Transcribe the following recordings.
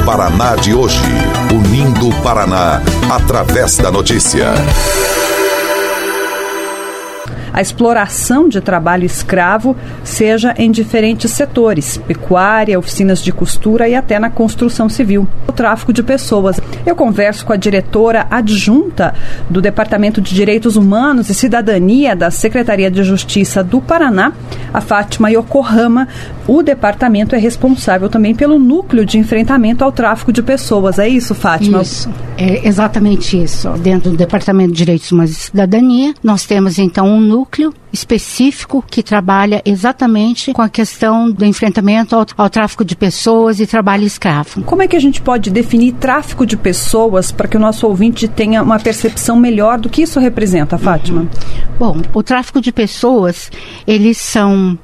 Paraná de hoje, unindo o Paraná através da notícia. A exploração de trabalho escravo, seja em diferentes setores, pecuária, oficinas de costura e até na construção civil. O tráfico de pessoas. Eu converso com a diretora adjunta do Departamento de Direitos Humanos e Cidadania da Secretaria de Justiça do Paraná, a Fátima Yokohama. O departamento é responsável também pelo núcleo de enfrentamento ao tráfico de pessoas. É isso, Fátima? Isso, é exatamente isso. Dentro do Departamento de Direitos Humanos e Cidadania, nós temos então um núcleo específico que trabalha exatamente com a questão do enfrentamento ao tráfico de pessoas e trabalho escravo. Como é que a gente pode definir tráfico de pessoas para que o nosso ouvinte tenha uma percepção melhor do que isso representa, Fátima? Bom, o tráfico de pessoas, eles são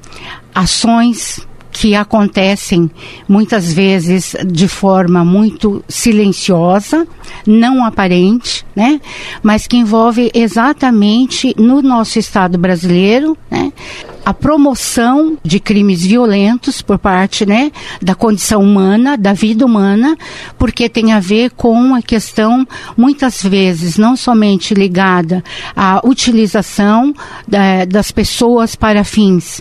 ações que acontecem muitas vezes de forma muito silenciosa, não aparente, né? Mas que envolve exatamente no nosso Estado brasileiro, né? A promoção de crimes violentos por parte, né, da condição humana, da vida humana, porque tem a ver com a questão, muitas vezes, não somente ligada à utilização das pessoas para fins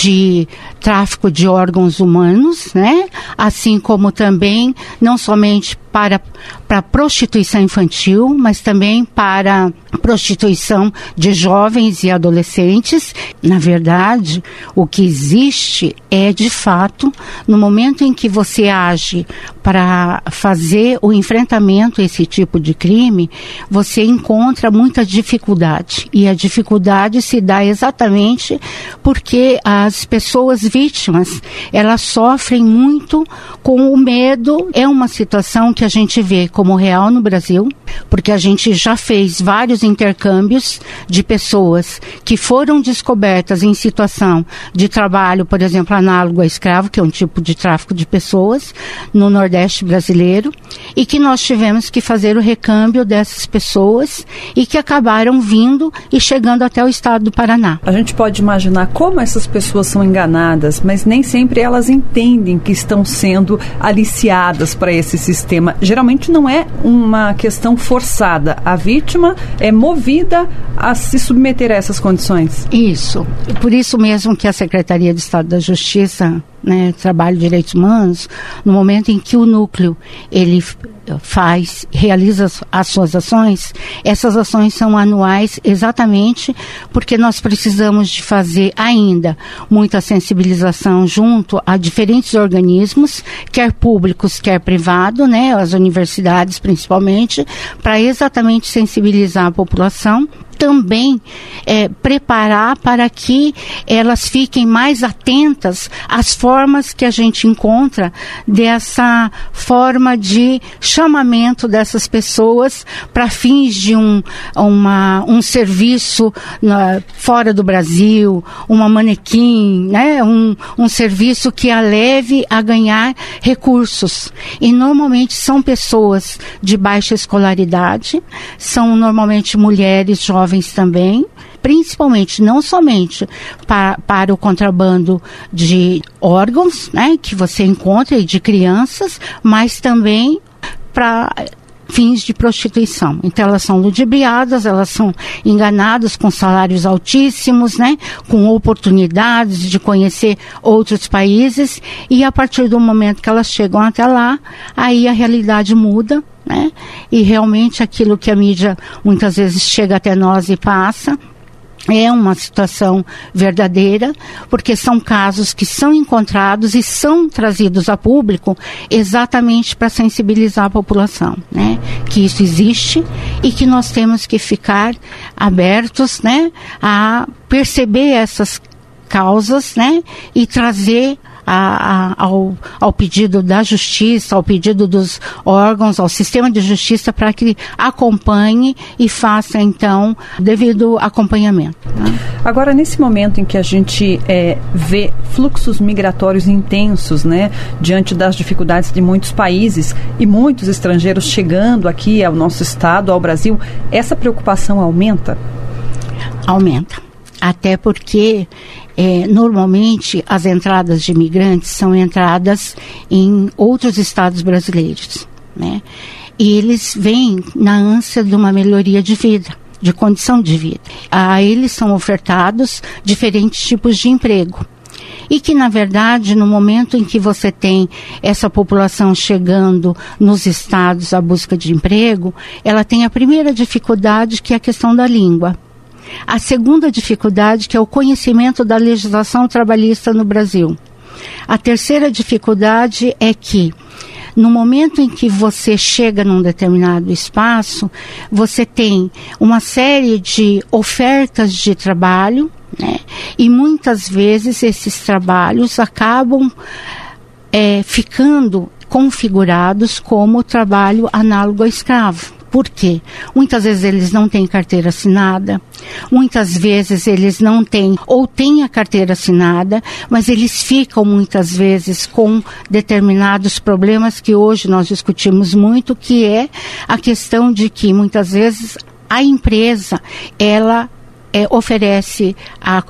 de tráfico de órgãos humanos, né, assim como também, não somente para prostituição infantil, mas também para prostituição de jovens e adolescentes. Na verdade, o que existe é, de fato, no momento em que você age para fazer o enfrentamento a esse tipo de crime, você encontra muita dificuldade. E a dificuldade se dá exatamente porque as pessoas vítimas, elas sofrem muito com o medo. É uma situação que a gente vê como real no Brasil, porque a gente já fez vários intercâmbios de pessoas que foram descobertas em situação de trabalho, por exemplo, análogo a escravo, que é um tipo de tráfico de pessoas, no Nordeste brasileiro, e que nós tivemos que fazer o recâmbio dessas pessoas e que acabaram vindo e chegando até o estado do Paraná. A gente pode imaginar como essas pessoas são enganadas, mas nem sempre elas entendem que estão sendo aliciadas para esse sistema. Geralmente não é uma questão forçada. A vítima é movida a se submeter a essas condições. Isso. Por isso mesmo que a Secretaria de Estado da Justiça, né, Trabalho e Direitos Humanos, no momento em que o núcleo ele realiza as suas ações, essas ações são anuais exatamente porque nós precisamos de fazer ainda muita sensibilização junto a diferentes organismos, quer públicos, quer privado, né, as universidades principalmente, para exatamente sensibilizar a população. Também preparar para que elas fiquem mais atentas às formas que a gente encontra dessa forma de chamamento dessas pessoas para fins de um serviço fora do Brasil, uma manequim, né? Um serviço que a leve a ganhar recursos. E normalmente são pessoas de baixa escolaridade, são normalmente mulheres jovens também, principalmente, não somente para o contrabando de órgãos, né, que você encontra, e de crianças, mas também para fins de prostituição. Então elas são ludibriadas, elas são enganadas com salários altíssimos, né, com oportunidades de conhecer outros países, e a partir do momento que elas chegam até lá, aí a realidade muda, né? E realmente aquilo que a mídia muitas vezes chega até nós e passa é uma situação verdadeira, porque são casos que são encontrados e são trazidos a público exatamente para sensibilizar a população, né? Que isso existe e que nós temos que ficar abertos, né, a perceber essas causas, né, e trazer ao pedido da justiça, ao pedido dos órgãos, ao sistema de justiça, para que acompanhe e faça, então, devido acompanhamento. Né? Agora, nesse momento em que a gente vê fluxos migratórios intensos, né, diante das dificuldades de muitos países e muitos estrangeiros chegando aqui ao nosso estado, ao Brasil, essa preocupação aumenta? Aumenta. Até porque Normalmente as entradas de imigrantes são entradas em outros estados brasileiros, né? E eles vêm na ânsia de uma melhoria de vida, de condição de vida. A eles são ofertados diferentes tipos de emprego. E que, na verdade, no momento em que você tem essa população chegando nos estados à busca de emprego, ela tem a primeira dificuldade, que é a questão da língua. A segunda dificuldade, que é o conhecimento da legislação trabalhista no Brasil. A terceira dificuldade é que, no momento em que você chega num determinado espaço, você tem uma série de ofertas de trabalho, né? E muitas vezes esses trabalhos acabam ficando configurados como trabalho análogo a escravo. Por quê? Muitas vezes eles não têm carteira assinada, muitas vezes eles não têm, ou têm a carteira assinada, mas eles ficam muitas vezes com determinados problemas que hoje nós discutimos muito, que é a questão de que muitas vezes a empresa, ela oferece a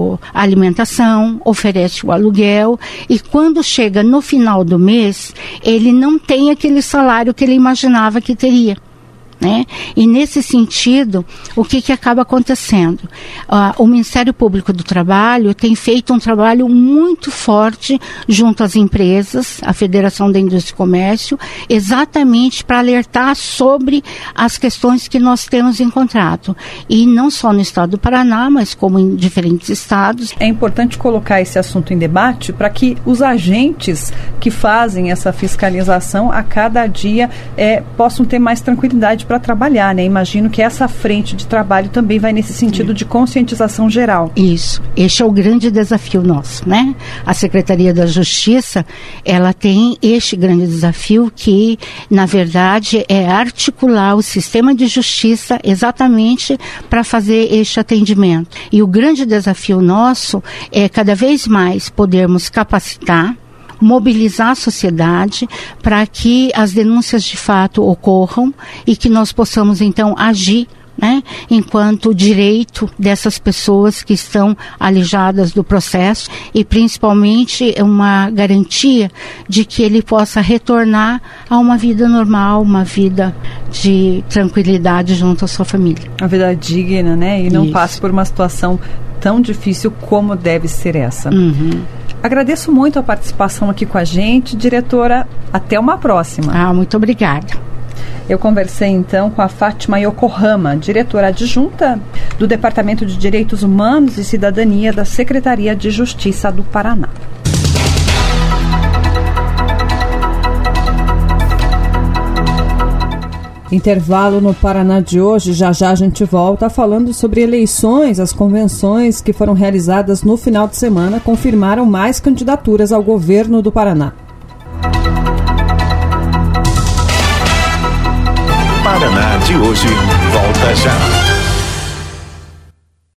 alimentação, oferece o aluguel, e quando chega no final do mês, ele não tem aquele salário que ele imaginava que teria, né? E nesse sentido, o que acaba acontecendo? O Ministério Público do Trabalho tem feito um trabalho muito forte junto às empresas, a Federação da Indústria e Comércio, exatamente para alertar sobre as questões que nós temos encontrado. E não só no estado do Paraná, mas como em diferentes estados. É importante colocar esse assunto em debate para que os agentes que fazem essa fiscalização a cada dia possam ter mais tranquilidade para trabalhar, né? Imagino que essa frente de trabalho também vai nesse sentido de conscientização geral. Isso. Este é o grande desafio nosso, né? A Secretaria da Justiça, ela tem este grande desafio que, na verdade, é articular o sistema de justiça exatamente para fazer este atendimento. E o grande desafio nosso é cada vez mais podermos capacitar, mobilizar a sociedade para que as denúncias de fato ocorram e que nós possamos então agir, né, enquanto direito dessas pessoas que estão alijadas do processo, e principalmente uma garantia de que ele possa retornar a uma vida normal, uma vida de tranquilidade junto à sua família. Uma vida digna, né? E não passe por uma situação tão difícil como deve ser essa. Uhum. Agradeço muito a participação aqui com a gente, diretora. Até uma próxima. Muito obrigada. Eu conversei então com a Fátima Yokohama, diretora adjunta do Departamento de Direitos Humanos e Cidadania da Secretaria de Justiça do Paraná. Intervalo no Paraná de hoje. Já já a gente volta falando sobre eleições. As convenções que foram realizadas no final de semana confirmaram mais candidaturas ao governo do Paraná. Paraná de hoje volta já.